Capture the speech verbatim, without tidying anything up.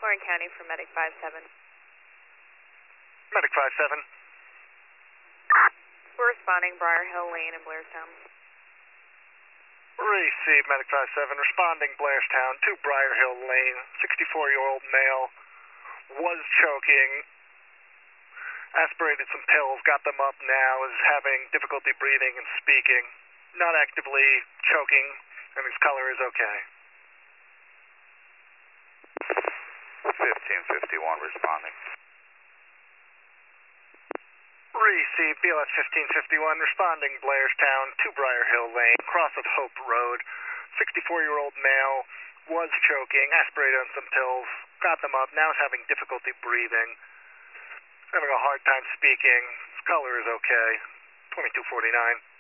Lawrence County for Medic five seven. Medic five seven. We're responding Briar Hill Lane in Blairstown. Receive Medic five seven, responding Blairstown to Briar Hill Lane. sixty-four-year-old male was choking, aspirated some pills, got them up now, is having difficulty breathing and speaking. Not actively choking, and his color is okay. fifteen fifty-one responding. Receive B L S fifteen fifty-one, responding Blairstown to Briar Hill Lane, cross of Hope Road. sixty-four-year-old male was choking, aspirated on some pills, got them up, now is having difficulty breathing, having a hard time speaking. His color is okay. twenty-two forty-nine.